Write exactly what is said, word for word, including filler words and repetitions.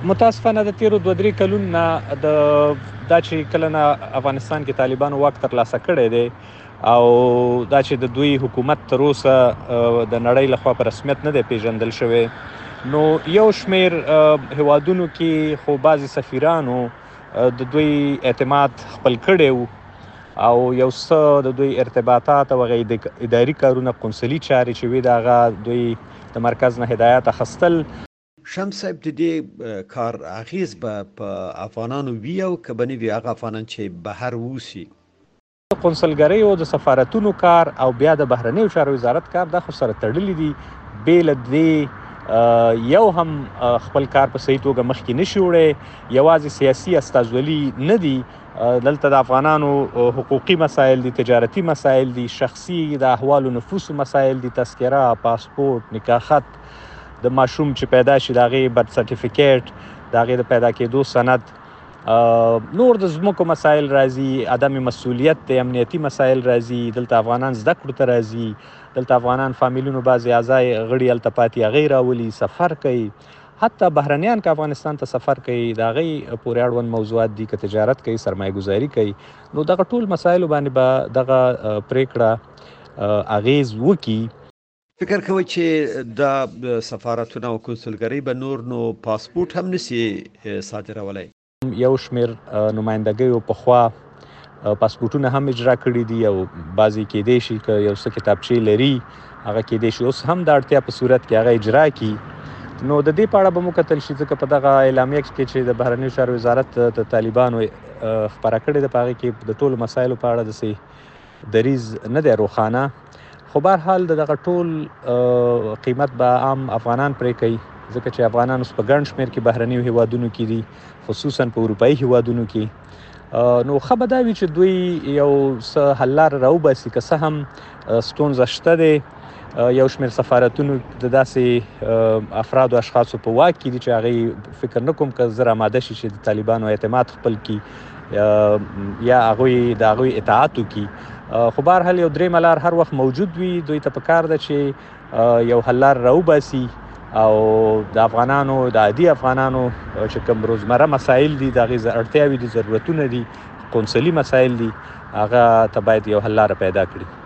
متاسفانه د تیرو دوه درې کلونو نه د دا چې کله نه افغانستان کې طالبانو واک ترلاسه کړی دی او دا چې د دوی حکومت تر اوسه د نړۍ لخوا په رسمیت نه دی پیژندل شوی، نو یو شمیر هیوادونو کې خو بعضې سفیرانو د دوی اعتماد خپل کړی و او یو څه د دوی ارتباطات او هغه اداري کارونه قنصلي چارې چې وي د هغه دوی د مرکز نه هدایت اخیستل. شمس صاحب د دې کار اغیز به په افغانانو وي او که به نه وي هغه افغانان چې بهر اوسي؟ د قنصلګرۍ او د سفارتونو کار او بیا د بهرنیو چارو وزارت کار دا خو سره تړلي دي. بې له دې یو هم خپل کار په صحیح توګه مخکې نشي وړی. یوازې سیاسي استازولي نه دي، دلته د افغانانو حقوقي مسایل دي، تجارتي مسایل دي، شخصي د احوالو نفوسو مسایل دي، تذکره، پاسپورت، نکاح خط، د ماشوم چې پیدا شي د هغې برت سرټیفیکیټ، د هغې د پیدا کېدو سند، نور د ځمکو مسایل راځي، عدم مسؤلیت د امنیتي مسایل راځي، دلته افغانان زده کړو ته راځي، دلته افغانان فامیلونو بعضې اعضای غړي هلته پاتې هغې راولي، سفر کوي. حتی بهرنیان که افغانستان ته سفر کوي د هغې پورې اړوند موضوعات دي، که تجارت کوي، سرمایه ګذاري کوي، نو دغه ټول مسایلو باندې به دغه پریکړه اغیز وکړي. فکر کوئ چې دا سفارتونه او کنسولګرۍ به نور نو پاسپورت هم نشي صادرولی؟ یو شمیر نمایندګیو پخوا پاسپورتونه هم اجرا کړي دي او بعضې کیدای شي که یو څه کتابچې لري هغه کیدای شي اوس هم د اړتیا په صورت کې هغه اجرا کړي. نو د دې په اړه به وکتل شي، ځکه په دغه اعلامیه کې چې د بهرنیو چارو وزارت د طالبانو خپره کړې ده په هغې کې د ټولو مسایلو په اړه داسې دریځ نه دی روښانه. خو بهرحال د دغه ټول قیمت به عام افغانان پرې کوي، ځکه چې افغانان اوس په ګڼ شمېر کې بهرنیو هیوادونو کې دي، خصوصا په اروپایي هیوادونو کې. نو ښه به دا وي چې دوی یو څه حل لاره راوباسي، که څه هم ستونزه شته دی. یو شمېر سفارتونو د داسې افرادو اشخاصو په واک کې دي چې هغوی فکر نه کوم که زر آماده شي چې د طالبانو اعتماد خپل کړي یا هغوی د هغوی اطاعت وکړي. خو بهرحال یو درېیمه لار هر وخت موجود وي. دوی ته پکار ده چې یو حل لار راوباسي او د افغانانو د عادي افغانانو چې کوم روزمره مسایل دي، د هغې اړتیاوې دي، ضرورتونه دي، قنصلي مسایل دي، هغه ته باید یو حل لاره پیدا کړي.